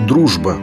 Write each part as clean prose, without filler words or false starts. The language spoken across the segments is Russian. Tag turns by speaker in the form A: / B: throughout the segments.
A: Дружба.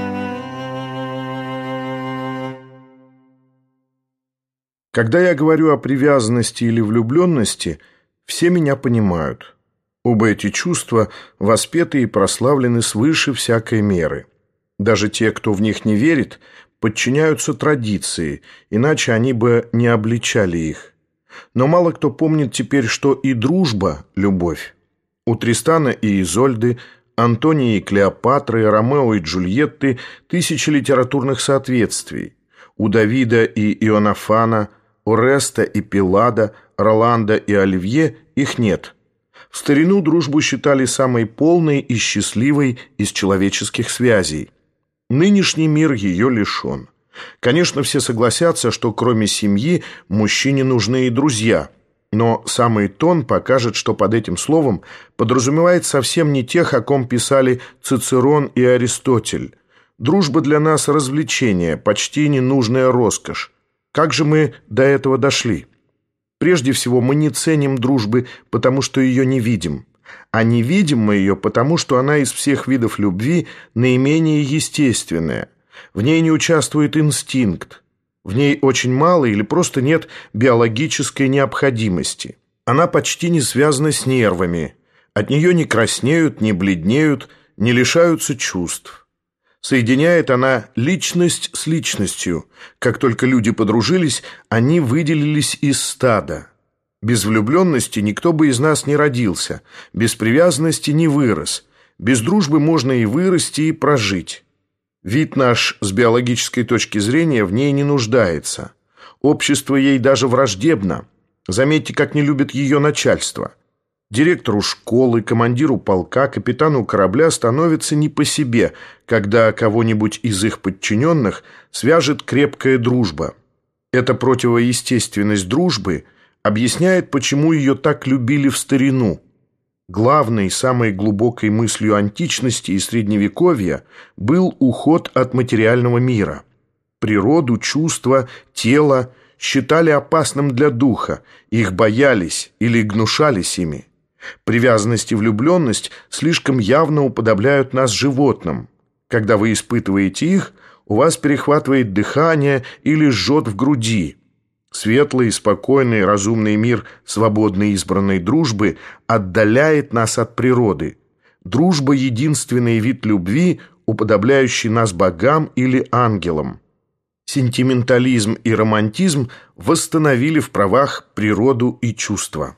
A: Когда я говорю о привязанности или влюбленности, все меня понимают. Оба эти чувства воспеты и прославлены свыше всякой меры. Даже те, кто в них не верит, подчиняются традиции, иначе они бы не обличали их. Но мало кто помнит теперь, что и дружба – любовь. У Тристана и Изольды, Антония и Клеопатры, Ромео и Джульетты тысячи литературных соответствий. У Давида и Иоаннафана, Ореста и Пилада, Роланда и Оливье их нет. В старину дружбу считали самой полной и счастливой из человеческих связей. Нынешний мир ее лишен. Конечно, все согласятся, что кроме семьи мужчине нужны и друзья. Но самый тон покажет, что под этим словом подразумевает совсем не тех, о ком писали Цицерон и Аристотель. Дружба для нас развлечение, почти ненужная роскошь. Как же мы до этого дошли? Прежде всего, мы не ценим дружбы, потому что ее не видим. А не видим мы ее, потому что она из всех видов любви наименее естественная. В ней не участвует инстинкт. В ней очень мало или просто нет биологической необходимости. Она почти не связана с нервами. От нее не краснеют, не бледнеют, не лишаются чувств. Соединяет она личность с личностью. Как только люди подружились, они выделились из стада. Без влюбленности никто бы из нас не родился, без привязанности не вырос. Без дружбы можно и вырасти, и прожить. Вид наш с биологической точки зрения в ней не нуждается. Общество ей даже враждебно. Заметьте, как не любит ее начальство. Директору школы, командиру полка, капитану корабля становится не по себе, когда кого-нибудь из их подчиненных свяжет крепкая дружба. Эта противоестественность дружбы объясняет, почему ее так любили в старину. Главной, самой глубокой мыслью античности и средневековья был уход от материального мира. Природу, чувства, тело считали опасным для духа, их боялись или гнушались ими. Привязанность и влюбленность слишком явно уподобляют нас животным. Когда вы испытываете их, у вас перехватывает дыхание или жжет в груди. Светлый, спокойный, разумный мир свободной избранной дружбы отдаляет нас от природы. Дружба – единственный вид любви, уподобляющий нас богам или ангелам. Сентиментализм и романтизм восстановили в правах природу и чувства.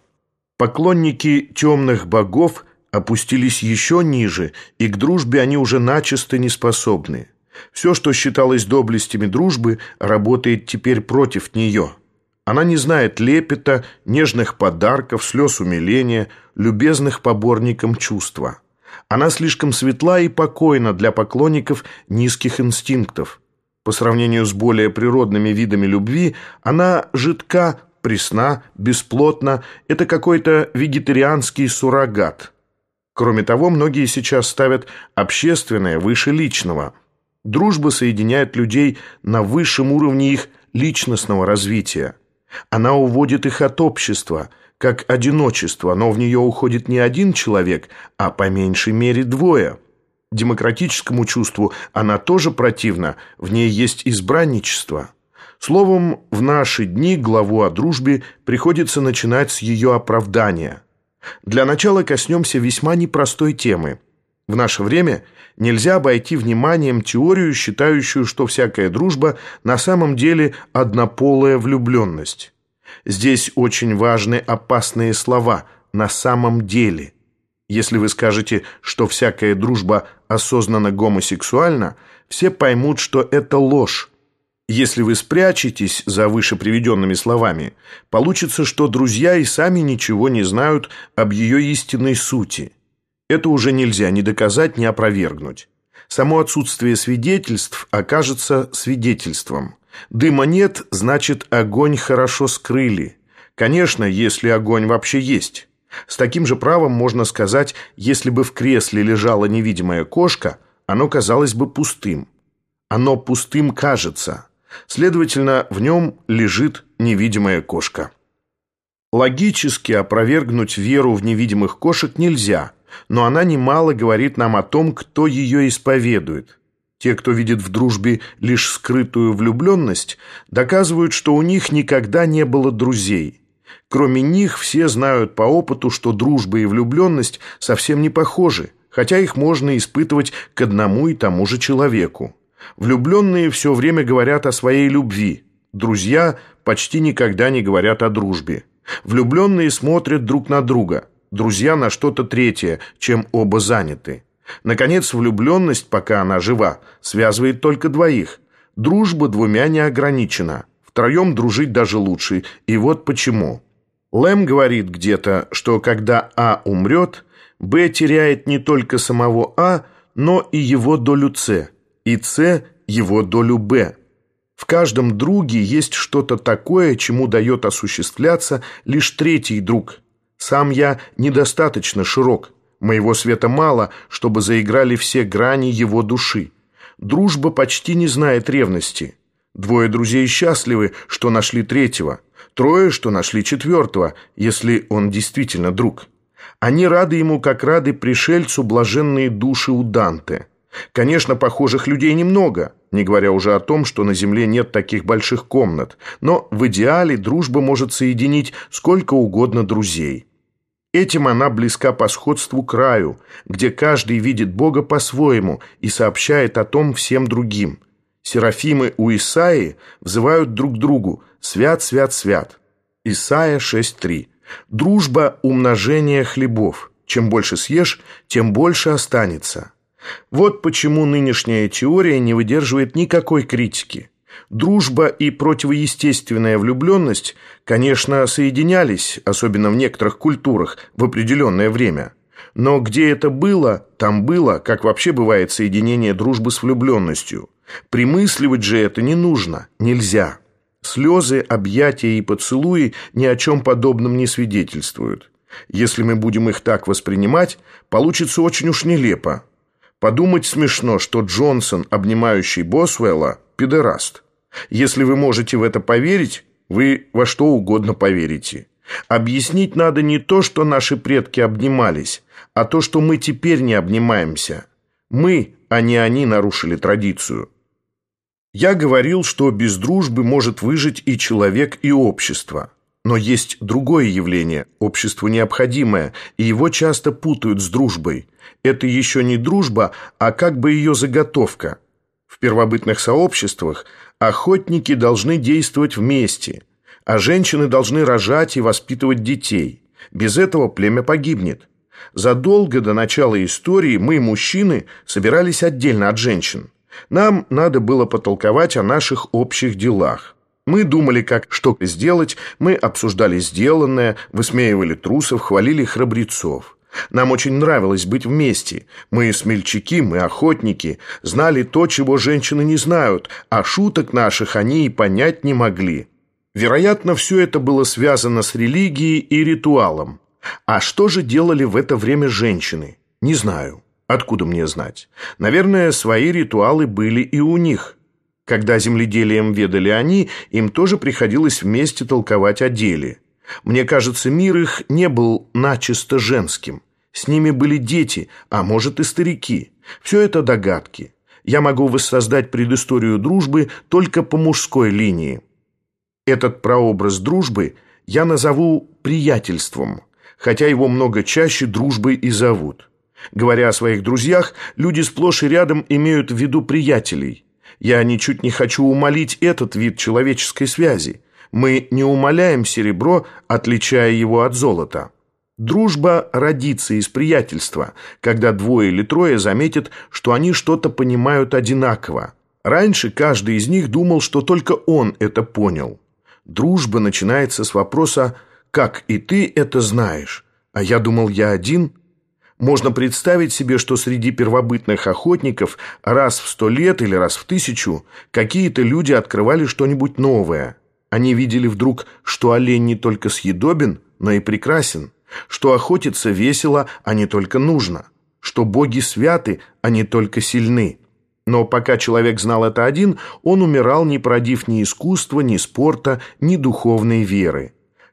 A: Поклонники темных богов опустились еще ниже, и к дружбе они уже начисто не способны. Все, что считалось доблестями дружбы, работает теперь против нее. Она не знает лепета, нежных подарков, слез умиления, любезных поборникам чувства. Она слишком светла и покойна для поклонников низких инстинктов. По сравнению с более природными видами любви, она жидка, пресна, бесплотна. Это какой-то вегетарианский суррогат. Кроме того, многие сейчас ставят общественное выше личного. Дружба соединяет людей на высшем уровне их личностного развития. Она уводит их от общества, как одиночество, но в нее уходит не один человек, а по меньшей мере двое. Демократическому чувству она тоже противна, в ней есть избранничество. Словом, в наши дни главу о дружбе приходится начинать с ее оправдания. Для начала коснемся весьма непростой темы. В наше время нельзя обойти вниманием теорию, считающую, что всякая дружба на самом деле однополая влюбленность. Здесь очень важны опасные слова «на самом деле». Если вы скажете, что всякая дружба осознанно гомосексуальна, все поймут, что это ложь. Если вы спрячетесь за выше приведенными словами, получится, что друзья и сами ничего не знают об ее истинной сути. Это уже нельзя ни доказать, ни опровергнуть. Само отсутствие свидетельств окажется свидетельством. Дыма нет, значит, огонь хорошо скрыли. Конечно, если огонь вообще есть. С таким же правом можно сказать, если бы в кресле лежала невидимая кошка, оно казалось бы пустым. Оно пустым кажется. Следовательно, в нем лежит невидимая кошка. Логически опровергнуть веру в невидимых кошек нельзя, но она немало говорит нам о том, кто ее исповедует. Те, кто видит в дружбе лишь скрытую влюбленность, доказывают, что у них никогда не было друзей. Кроме них, все знают по опыту, что дружба и влюбленность совсем не похожи, хотя их можно испытывать к одному и тому же человеку. Влюбленные все время говорят о своей любви. Друзья почти никогда не говорят о дружбе. Влюбленные смотрят друг на друга. Друзья на что-то третье, чем оба заняты. Наконец, влюбленность, пока она жива, связывает только двоих. Дружба двумя не ограничена. Втроем дружить даже лучше. И вот почему. Лэм говорит где-то, что когда А умрет, Б теряет не только самого А, но и его долю С, и С его долю Б. В каждом друге есть что-то такое, чему дает осуществляться лишь третий друг. Сам я недостаточно широк. Моего света мало, чтобы заиграли все грани его души. Дружба почти не знает ревности. Двое друзей счастливы, что нашли третьего. Трое, что нашли четвертого, если он действительно друг. Они рады ему, как рады пришельцу блаженные души у Данте. Конечно, похожих людей немного, не говоря уже о том, что на земле нет таких больших комнат, но в идеале дружба может соединить сколько угодно друзей. Этим она близка по сходству к раю, где каждый видит Бога по-своему и сообщает о том всем другим. Серафимы у Исаии взывают друг другу «Свят, свят, свят». Исайя 6:3. Дружба – умножение хлебов. Чем больше съешь, тем больше останется. Вот почему нынешняя теория не выдерживает никакой критики. Дружба и противоестественная влюбленность, конечно, соединялись, особенно в некоторых культурах, в определенное время. Но где это было, там было, как вообще бывает соединение дружбы с влюбленностью. Примысливать же это не нужно, нельзя. Слезы, объятия и поцелуи ни о чем подобном не свидетельствуют. Если мы будем их так воспринимать, получится очень уж нелепо. Подумать смешно, что Джонсон, обнимающий Босвелла, педераст. Если вы можете в это поверить, вы во что угодно поверите. Объяснить надо не то, что наши предки обнимались, а то, что мы теперь не обнимаемся. Мы, а не они, нарушили традицию. Я говорил, что без дружбы может выжить и человек, и общество. Но есть другое явление, общество необходимое, и его часто путают с дружбой. Это еще не дружба, а как бы ее заготовка. В первобытных сообществах охотники должны действовать вместе, а женщины должны рожать и воспитывать детей. Без этого племя погибнет. Задолго до начала истории мы, мужчины, собирались отдельно от женщин. Нам надо было потолковать о наших общих делах. Мы думали, как что сделать, мы обсуждали сделанное, высмеивали трусов, хвалили храбрецов. Нам очень нравилось быть вместе. Мы смельчаки, мы охотники, знали то, чего женщины не знают, а шуток наших они и понять не могли. Вероятно, все это было связано с религией и ритуалом. А что же делали в это время женщины? Не знаю. Откуда мне знать? Наверное, свои ритуалы были и у них. Когда земледелием ведали они, им тоже приходилось вместе толковать о деле. Мне кажется, мир их не был начисто женским. С ними были дети, а может и старики. Все это догадки. Я могу воссоздать предысторию дружбы только по мужской линии. Этот прообраз дружбы я назову приятельством, хотя его много чаще дружбой и зовут. Говоря о своих друзьях, люди сплошь и рядом имеют в виду приятелей. Я ничуть не хочу умалить этот вид человеческой связи. Мы не умаляем серебро, отличая его от золота. Дружба родится из приятельства, когда двое или трое заметят, что они что-то понимают одинаково. Раньше каждый из них думал, что только он это понял. Дружба начинается с вопроса «Как и ты это знаешь?» А я думал, я один. Можно представить себе, что среди первобытных охотников раз в 100 лет или раз в 1000 какие-то люди открывали что-нибудь новое. Они видели вдруг, что олень не только съедобен, но и прекрасен, что охотиться весело, а не только нужно, что боги святы, а не только сильны. Но пока человек знал это один, он умирал, не породив ни искусства, ни спорта, ни духовной веры.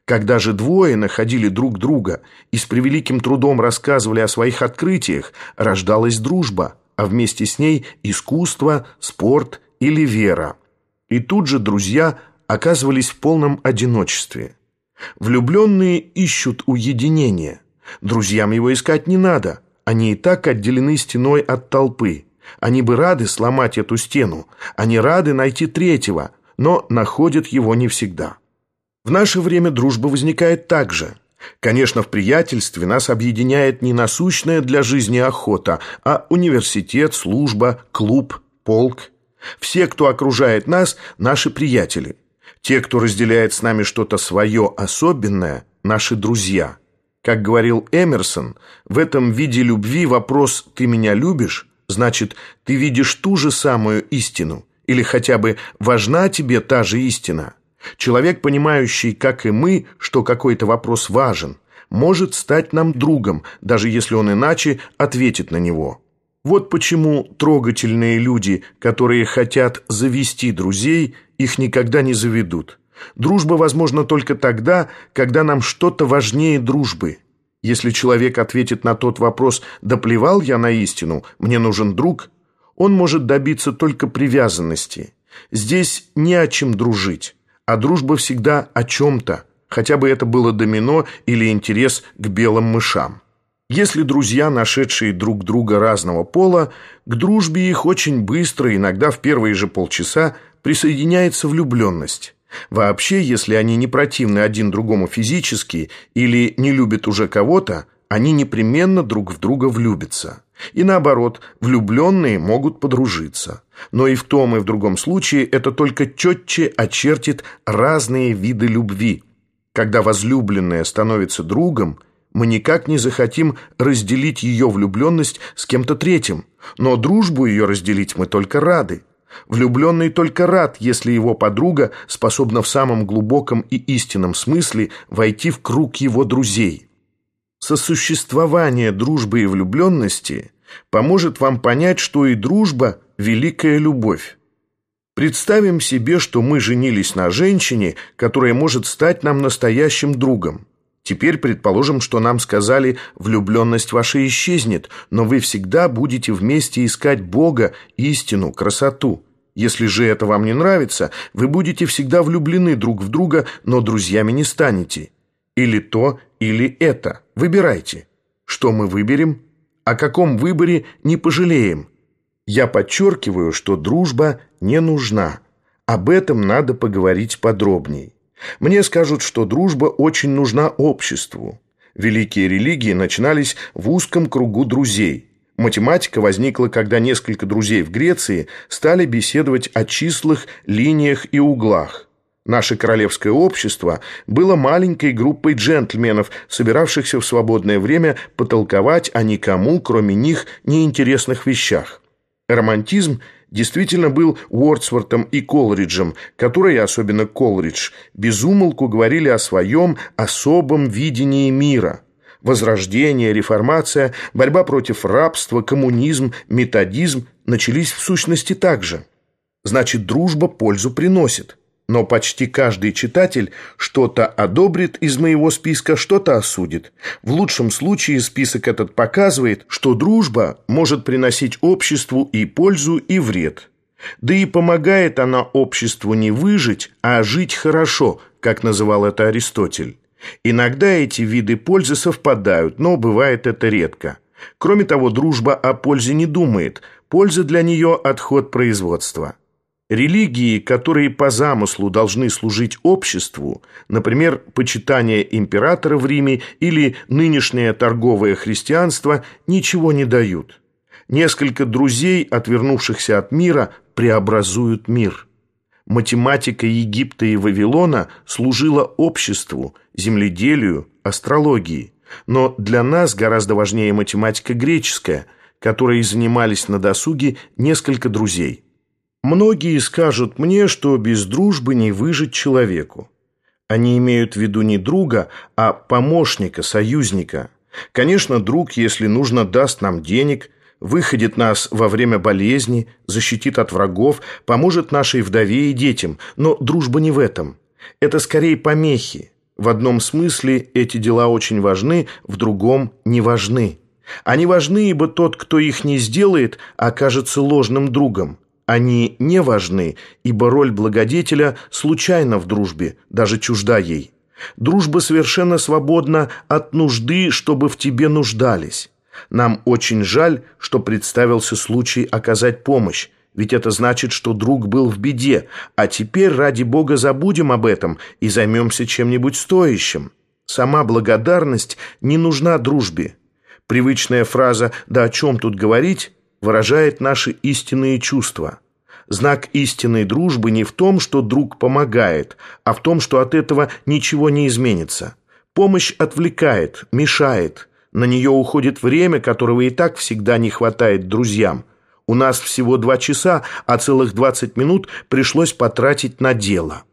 A: Когда же двое находили друг друга и с превеликим трудом рассказывали о своих открытиях, рождалась дружба, а вместе с ней искусство, спорт или вера. И тут же друзья оказывались в полном одиночестве. Влюбленные ищут уединения. Друзьям его искать не надо, они и так отделены стеной от толпы. Они бы рады сломать эту стену, они рады найти третьего, но находят его не всегда. В наше время дружба возникает так же. Конечно, в приятельстве нас объединяет не насущная для жизни охота, а университет, служба, клуб, полк. Все, кто окружает нас, наши приятели. Те, кто разделяет с нами что-то свое особенное, наши друзья. Как говорил Эмерсон, в этом виде любви вопрос «ты меня любишь?» значит, ты видишь ту же самую истину, или хотя бы важна тебе та же истина. Человек, понимающий, как и мы, что какой-то вопрос важен, может стать нам другом, даже если он иначе ответит на него. Вот почему трогательные люди, которые хотят завести друзей, их никогда не заведут. Дружба возможна только тогда, когда нам что-то важнее дружбы. Если человек ответит на тот вопрос «да плевал я на истину, мне нужен друг», он может добиться только привязанности. Здесь не о чем дружить, а дружба всегда о чем-то, хотя бы это было домино или интерес к белым мышам. Если друзья, нашедшие друг друга разного пола, к дружбе их очень быстро, иногда в первые же полчаса, присоединяется влюбленность. Вообще, если они не противны один другому физически или не любят уже кого-то, они непременно друг в друга влюбятся. И наоборот, влюбленные могут подружиться. Но и в том, и в другом случае это только четче очертит разные виды любви. Когда возлюбленная становится другом, мы никак не захотим разделить ее влюбленность с кем-то третьим, но дружбу ее разделить мы только рады. Влюбленный только рад, если его подруга способна в самом глубоком и истинном смысле войти в круг его друзей. Сосуществование дружбы и влюбленности поможет вам понять, что и дружба – великая любовь. Представим себе, что мы женились на женщине, которая может стать нам настоящим другом. Теперь предположим, что нам сказали «влюбленность ваша исчезнет, но вы всегда будете вместе искать Бога, истину, красоту». Если же это вам не нравится, вы будете всегда влюблены друг в друга, но друзьями не станете. Или то, или это. Выбирайте. Что мы выберем? О каком выборе не пожалеем? Я подчеркиваю, что дружба не нужна. Об этом надо поговорить подробней. Мне скажут, что дружба очень нужна обществу. Великие религии начинались в узком кругу друзей. Математика возникла, когда несколько друзей в Греции стали беседовать о числах, линиях и углах. Наше королевское общество было маленькой группой джентльменов, собиравшихся в свободное время потолковать о никому, кроме них, неинтересных вещах. Романтизм действительно был Уордсвортом и Колриджем, которые, особенно Колридж, без умолку говорили о своем особом видении мира. Возрождение, реформация, борьба против рабства, коммунизм, методизм начались в сущности так же. Значит, дружба пользу приносит. Но почти каждый читатель что-то одобрит из моего списка, что-то осудит. В лучшем случае список этот показывает, что дружба может приносить обществу и пользу, и вред. Да и помогает она обществу не выжить, а жить хорошо, как называл это Аристотель. Иногда эти виды пользы совпадают, но бывает это редко. Кроме того, дружба о пользе не думает. Польза для нее – отход производства. Религии, которые по замыслу должны служить обществу, например, почитание императора в Риме или нынешнее торговое христианство, ничего не дают. Несколько друзей, отвернувшихся от мира, преобразуют мир. Математика Египта и Вавилона служила обществу, земледелию, астрологии. Но для нас гораздо важнее математика греческая, которой занимались на досуге несколько друзей. Многие скажут мне, что без дружбы не выжить человеку. Они имеют в виду не друга, а помощника, союзника. Конечно, друг, если нужно, даст нам денег, выходит нас во время болезни, защитит от врагов, поможет нашей вдове и детям. Но дружба не в этом. Это скорее помехи. В одном смысле эти дела очень важны, в другом не важны. Они важны, ибо тот, кто их не сделает, окажется ложным другом. Они не важны, ибо роль благодетеля случайна в дружбе, даже чужда ей. Дружба совершенно свободна от нужды, чтобы в тебе нуждались. Нам очень жаль, что представился случай оказать помощь, ведь это значит, что друг был в беде, а теперь, ради Бога, забудем об этом и займемся чем-нибудь стоящим. Сама благодарность не нужна дружбе. Привычная фраза «да о чем тут говорить» выражает наши истинные чувства. Знак истинной дружбы не в том, что друг помогает, а в том, что от этого ничего не изменится. Помощь отвлекает, мешает. На нее уходит время, которого и так всегда не хватает друзьям. У нас всего 2 часа, а целых 20 минут пришлось потратить на дело.